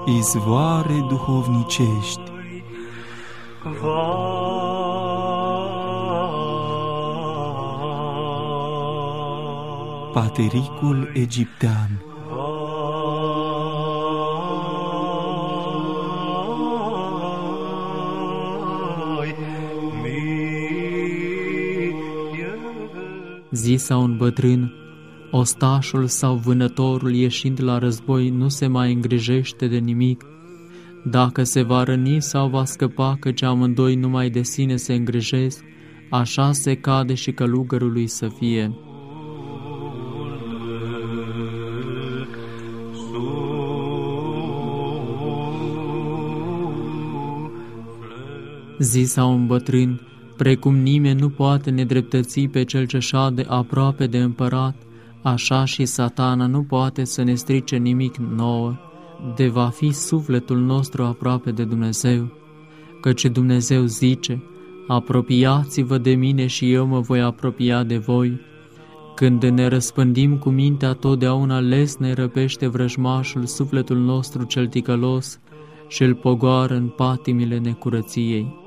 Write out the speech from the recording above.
izvoare duhovnicești. Patericul egiptean. Zisa un bătrân, ostașul sau vânătorul ieșind la război nu se mai îngrijește de nimic. Dacă se va răni sau va scăpa, căci amândoi numai de sine se îngrijesc, așa se cade și călugărului să fie. Zisa un bătrân, precum nimeni nu poate nedreptăți pe cel ce șade aproape de împărat, așa și Satana nu poate să ne strice nimic nouă, de va fi sufletul nostru aproape de Dumnezeu. Căci Dumnezeu zice, apropiați-vă de mine și eu mă voi apropia de voi. Când ne răspândim cu mintea, totdeauna lesne răpește vrăjmașul sufletul nostru cel ticălos și îl pogoară în patimile necurăției.